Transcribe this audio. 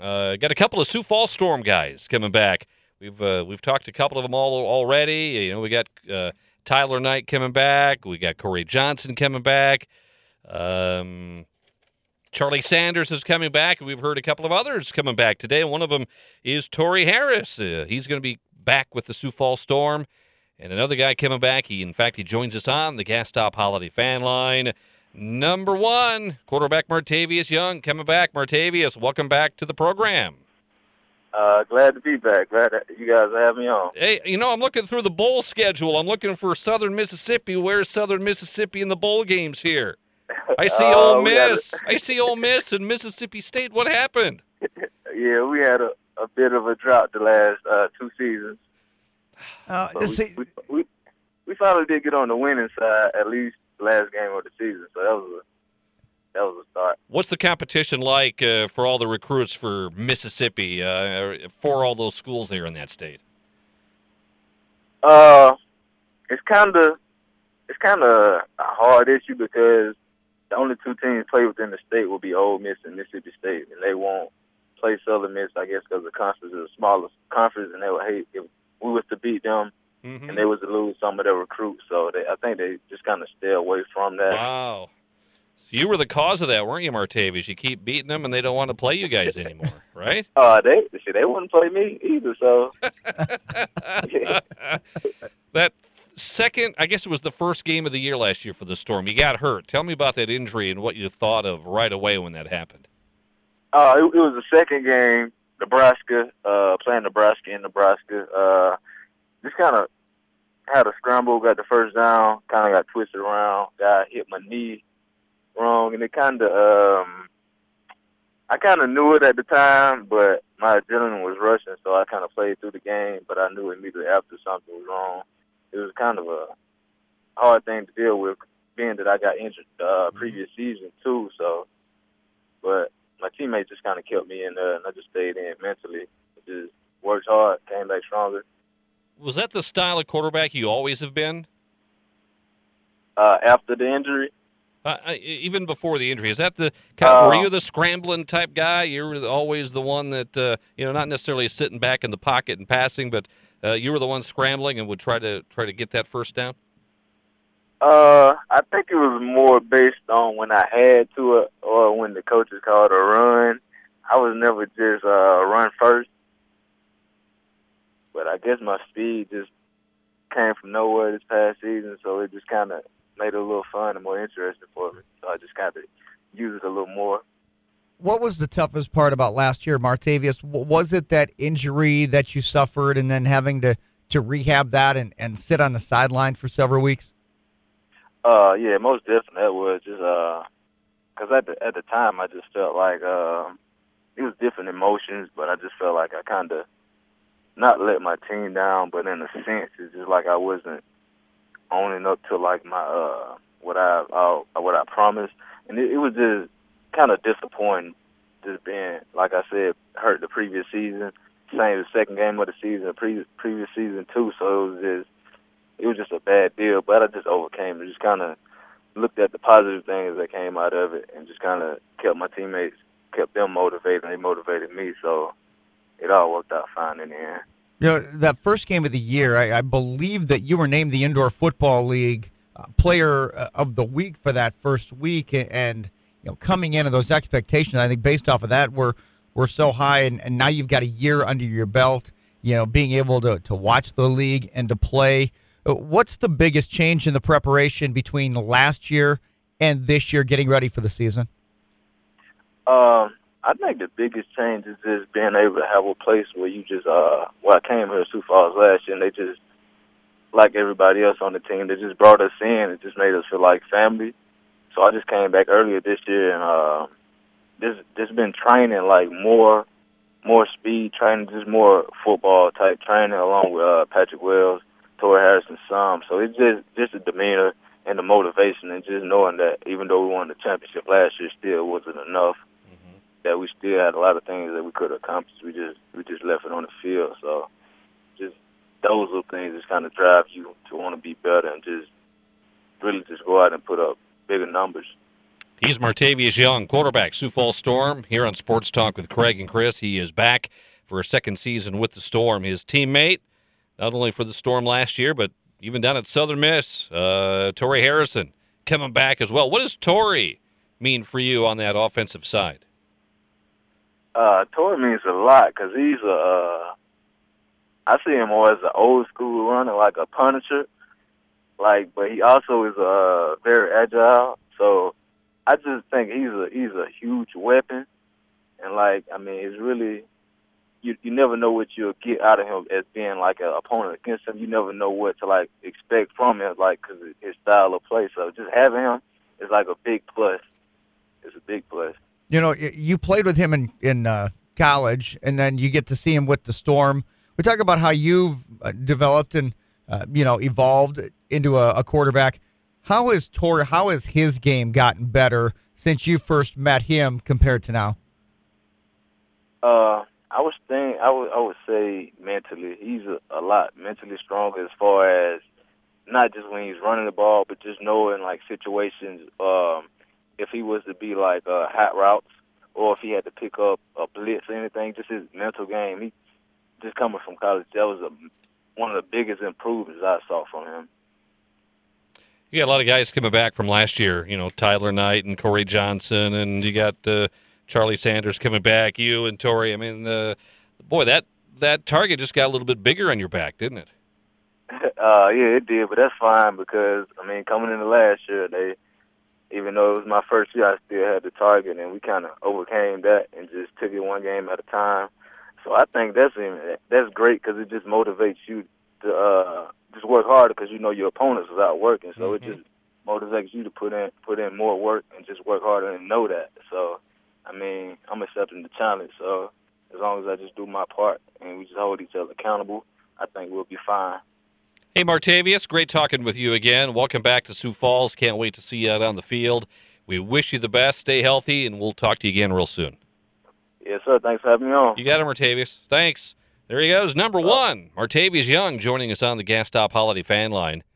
Got a couple of Sioux Falls Storm guys coming back. We've talked to a couple of them all already. We got Tyler Knight coming back. We got Corey Johnson coming back. Charlie Sanders is coming back, and we've heard a couple of others coming back today. And one of them is Torrey Harris. He's going to be back with the Sioux Falls Storm. And another guy coming back. He joins us on the Gas Stop Holiday Fan Line. Number one, quarterback Martavius Young coming back. Martavius, welcome back to the program. Glad to be back. Glad that you guys have me on. Hey, I'm looking through the bowl schedule. I'm looking for Southern Mississippi. Where's Southern Mississippi in the bowl games here? I see Ole Miss. I see Ole Miss and Mississippi State. What happened? Yeah, we had a bit of a drought the last 2 seasons. We finally did get on the winning side, at least the last game of the season. So that was a start. What's the competition like for all the recruits for Mississippi, for all those schools there in that state? It's kind of a hard issue because the only 2 teams play within the state will be Ole Miss and Mississippi State, and they won't play Southern Miss, I guess, because the conference is the smallest conference, and they would hate if we was to beat them and they was to lose some of their recruits. So I think they just kind of stay away from that. Wow. So you were the cause of that, weren't you, Martavius? You keep beating them, and they don't want to play you guys anymore, right? They wouldn't play me either, so. That second, I guess it was the first game of the year last year for the Storm. You got hurt. Tell me about that injury and what you thought of right away when that happened. It was the second game, Nebraska, playing Nebraska in Nebraska. Just kind of had a scramble, got the first down, kind of got twisted around, hit my knee wrong, and it kind of, I kind of knew it at the time, but my adrenaline was rushing, so I kind of played through the game, but I knew immediately after something was wrong. It was kind of a hard thing to deal with, being that I got injured previous season too. So, but my teammates just kind of kept me in there, and I just stayed in mentally. Just worked hard, came back stronger. Was that the style of quarterback you always have been? After the injury? Even before the injury, is that the were you the scrambling type guy? You were always the one that not necessarily sitting back in the pocket and passing, but you were the one scrambling and would try to get that first down. I think it was more based on when I had to or when the coaches called a run. I was never just run first, but I guess my speed just came from nowhere this past season, so it just kind of made it a little fun and more interesting for me. So I just kind of used it a little more. What was the toughest part about last year, Martavius? Was it that injury that you suffered and then having to rehab that and sit on the sideline for several weeks? Yeah, most definitely. That was just because at the time I just felt like it was different emotions, but I just felt like I kind of not let my team down, but in a sense, it's just like I wasn't owning up to like my what I promised, and it was just kind of disappointing, just being, like I said, hurt the previous season, same the second game of the season, previous season too. So it was just a bad deal, but I just overcame it. Just kind of looked at the positive things that came out of it, and just kind of kept them motivated, and they motivated me. So it all worked out fine in the end. That first game of the year, I believe that you were named the Indoor Football League Player of the Week for that first week, and coming into those expectations, I think based off of that, were so high, and now you've got a year under your belt. Being able to watch the league and to play. What's the biggest change in the preparation between last year and this year, getting ready for the season? I think the biggest change is just being able to have a place where you just, I came here to Sioux Falls last year, and they just, like everybody else on the team, they just brought us in and just made us feel like family. So I just came back earlier this year, and just been training like more speed training, just more football type training, along with Patrick Wells, Torrey Harris, and some. So it's just the demeanor and the motivation, and just knowing that even though we won the championship last year, still wasn't enough. That we still had a lot of things that we could have accomplished. We just left it on the field. So just those little things just kind of drive you to want to be better and just really just go out and put up bigger numbers. He's Martavius Young, quarterback, Sioux Falls Storm, here on Sports Talk with Craig and Chris. He is back for a second season with the Storm. His teammate, not only for the Storm last year, but even down at Southern Miss, Torrey Harrison, coming back as well. What does Torrey mean for you on that offensive side? Torrey means a lot because he's I see him more as an old school runner, like a punisher. But he also is very agile. So I just think he's a huge weapon, and it's really you never know what you'll get out of him as being like an opponent against him. You never know what to expect from him, because his style of play. So just having him is like a big plus. It's a big plus. You played with him in college, and then you get to see him with the Storm. We talk about how you've developed and evolved into a quarterback. How has his game gotten better since you first met him compared to now? I would say mentally, he's a lot mentally stronger as far as not just when he's running the ball, but just knowing situations. If he was to be hot routes, or if he had to pick up a blitz or anything, just his mental game. He just coming from college, that was one of the biggest improvements I saw from him. You got a lot of guys coming back from last year, Tyler Knight and Corey Johnson, and you got Charlie Sanders coming back, you and Torrey. I mean, boy, that target just got a little bit bigger on your back, didn't it? Yeah, it did, but that's fine because, coming into last year, even though it was my first year, I still had the target, and we kind of overcame that and just took it one game at a time. So I think that's great because it just motivates you to just work harder because your opponents is out working. So It just motivates you to put in more work and just work harder and know that. So, I'm accepting the challenge. So as long as I just do my part and we just hold each other accountable, I think we'll be fine. Hey, Martavius, great talking with you again. Welcome back to Sioux Falls. Can't wait to see you out on the field. We wish you the best. Stay healthy, and we'll talk to you again real soon. Yes, sir. Thanks for having me on. You got it, Martavius. Thanks. There he goes, number one, Martavius Young, joining us on the Gas Stop Holiday Fan Line.